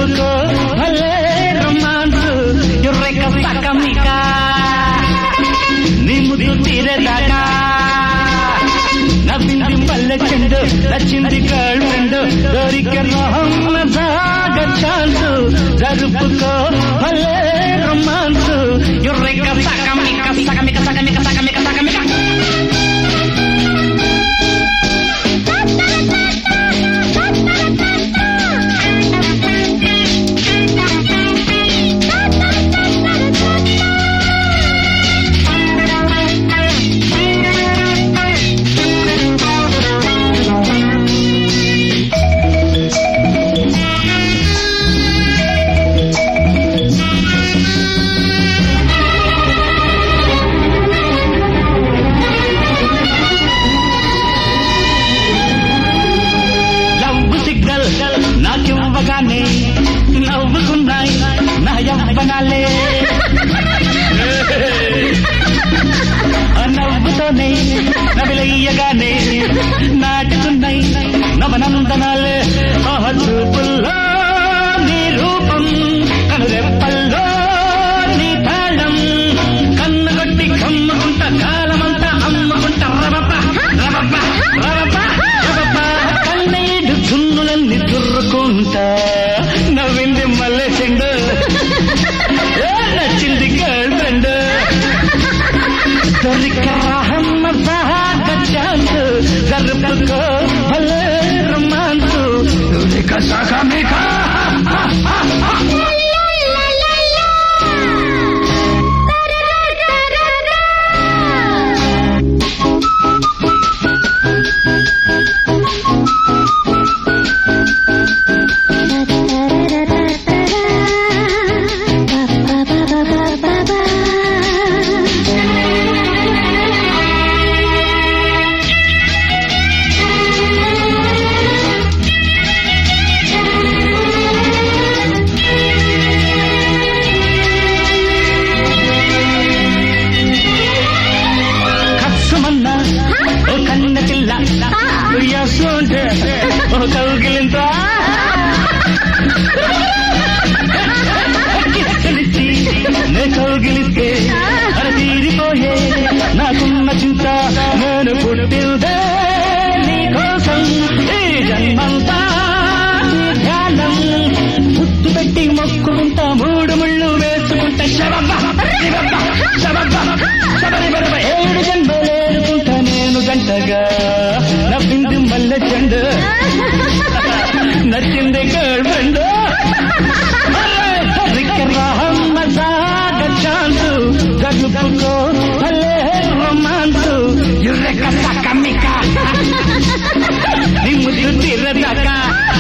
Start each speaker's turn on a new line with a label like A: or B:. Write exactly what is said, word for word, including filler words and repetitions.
A: జరుపుకో భలే రొమాన్స్ యుర్రెక సకమిక నీ ముద్దు తీరేదాకా నవ్వింది పల్లె చెండు నచ్చింది గర్ల్ ఫ్రెండ్ దొరిక రహమ్మదాగ ఛాన్స్ జరుపుకో భలే రొమాన్స్ యుర్రెక సకమిక సకమిక సకమిక సకమిక సకమిక నాకివ్వగానే నవ్వుకున్నాయి నా యవ్వనాలే నవ్వుతోనే నవిలయ్యగానే నాటుతున్నాయి నవనందనాలే చూపుల్లో నీ రూపం కనురెప్పల్లో నీ తాళం కన్నుగొట్టి కమ్ముకుంట కాలమంతా అమ్ముకుంట రవప రవప రవప రవప కన్నీడు చున్నులన్నీ తుర్రుకుంటా నవ్వింది మల్లె చెండు నచ్చింది గర్ల్ ఫ్రెండ్ ఛాన్స్ జరుపుకో భలే రొమాన్స్ సకమిక కౌగిలింత నే కౌగిలిస్తే అది తీరిపోయే నాకున్న చింత నేను పుట్టిందే నీ కోసం ఈ జన్మంతా ధ్యానం ముద్దు పెట్టి మొక్కుకుంటా మూడు ముళ్ళు వేసుకుంటా శబబ్బ శబబ్బ శబబ్బ శబరి బరబ ఏడు జన్మలేనుకుంటా నేను గంటగా నవ్వింది మల్లె చెండు నచ్చింది గర్ల్ ఫ్రెండ్ ఛాన్స్ జరుపుకో భలే రొమాన్స్ యుర్రెక సకమిక నీ ముద్దు తీరదాకా